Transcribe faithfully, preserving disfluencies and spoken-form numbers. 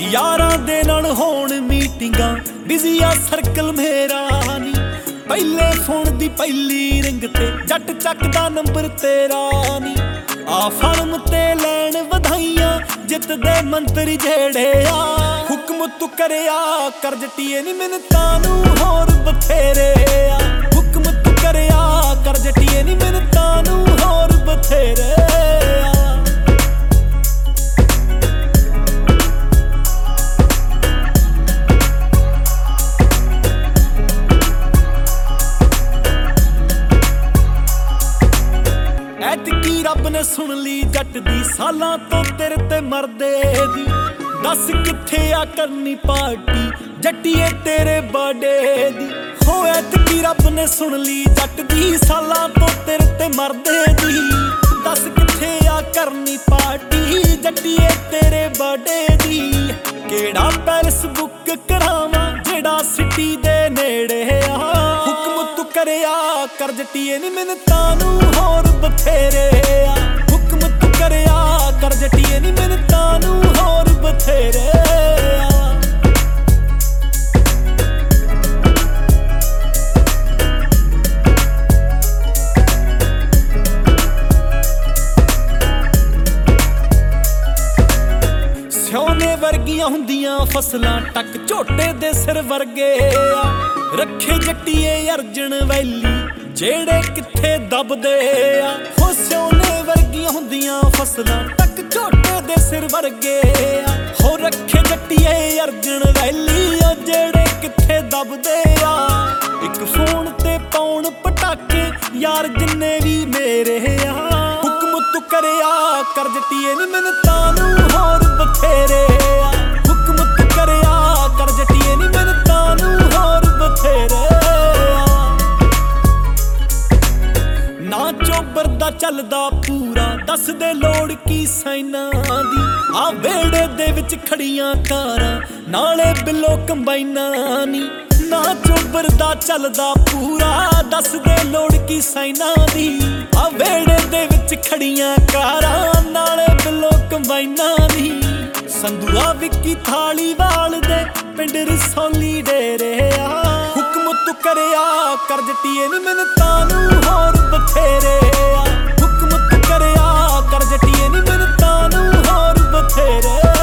यारां दे नाल होण मीटिंगां बिजी आ सर्कल मेरा नी पहले फोन दी पहली रिंग ते जट चकदा नंबर तेरा नी आ फर्म ते लैण वधाइयां जित दे मंत्री जेड़े आ हुक्म तू करया कर जटिए नी मिन्नतां नूं होर बथेरे आ हुक्म तू करया कर जटिए नी मिन्नतां नूं होर बथेरे आ ऐतकी रब ने सुन ली जट दी सालां तो तेरे ते मरदे दी दस किथे आ करनी पार्टी जट्टिए तेरे बर्थडे दी हो ऐतकी रब ने सुन ली जट दी सालां तो तेरे ते मरदे दी दस किथे आ करनी पार्टी जट्टिए तेरे बर्थडे दी केड़ा पैलेस बुक करावां जेड़ा सिटी दे नेड़े आ हुक्म तू करया कर जट्टिए नी मिन्नतां नूं होर बथेरे आ हुक्म तू करया कर जट्टिए नी मिन्नतां नूं होर बथेरे आ ਸਿਉਨੇ ਵਰਗੀਆਂ ਹੁੰਦੀਆਂ ਫਸਲਾਂ ਟੱਕ ਝੋਟੇ ਦੇ ਸਿਰ ਵਰਗੇ ਆ ਰੱਖੇ ਜੱਟੀਏ ਅਰਜਨ ਵੈਲੀ ਜਿਹੜੇ ਕਿੱਥੇ ਦਬਦੇ ਆ ਹੋ ਸਿਉਨੇ ਵਰਗੀਆਂ ਹੁੰਦੀਆਂ ਫਸਲਾਂ ਟੱਕ ਝੋਟੇ ਦੇ ਸਿਰ ਵਰਗੇ ਆ ਹੋ ਰੱਖੇ ਜੱਟੀਏ ਅਰਜਨ ਵੈਲੀ ਜਿਹੜੇ ਕਿੱਥੇ ਦਬਦੇ ਆ ਇੱਕ ਫੋਨ ਤੇ ਪਾਉਣ ਪਟਾਕੇ ਯਾਰ ਜਿੰਨੇ ਵੀ ਮੇਰੇ ਆ ਹੁਕਮ ਤੂੰ ਕਰਿਆ ਕਰ ਜੱਟੀਏ ਨੀ ਮਿੰਨਤਾਂ ਨੂੰ ਹੋਰ ਬਥੇਰੇ ਆ ਹੁਕਮ ਤੂੰ ਕਰਿਆ ਕਰ ਜੱਟੀਏ ਨੀ ਮਿੰਨਤਾਂ ਨੂੰ ਹੋਰ ਬਥੇਰੇ ਨਾ ਚੋਬਰ ਦਾ ਚੱਲਦਾ ਪੂਰਾ ਦੱਸਦੇ ਲੋੜ ਕੀ ਸਾਈਨਾਂ ਦੀ ਆ ਵੇੜੇ ਦੇ ਵਿੱਚ ਖੜੀਆਂ ਕਾਰਾਂ ਨਾਲੇ ਬਿੱਲੋ ਕੰਬਾਈਨਾਂ ਨੀ ਨਾ ਚੋਬਰ ਦਾ ਚੱਲਦਾ ਪੂਰਾ ਦੱਸਦੇ ਲੋੜ ਕੀ ਸਾਈਨਾਂ ਦੀ ਆ ਵੇੜੇ ਦੇ ਵਿੱਚ ਖੜੀਆਂ ਕਾਰਾਂ ਨਾਲੇ ਬਿੱਲੋ ਕੰਬਾਈਨਾਂ ਨੀ ਸੰਧੂਆ ਵਿੱਕੀ ਥਾਲੀਵਾਲ ਦੇ ਪਿੰਡ ਰਸੌਲੀ ਡੇਰੇ ਆ ਹੁਕਮ ਤੂੰ ਕਰਿਆ ਕਰ ਜੱਟੀਏ ਨੀ ਮਿੰਨਤਾਂ ਨੂੰ ਹੋਰ ਬਥੇਰੇ ਆ ਹੁਕਮ ਤੂੰ ਕਰਿਆ ਕਰ ਜੱਟੀਏ ਨੀ ਮਿੰਨਤਾਂ ਨੂੰ ਹੋਰ ਬਥੇਰੇ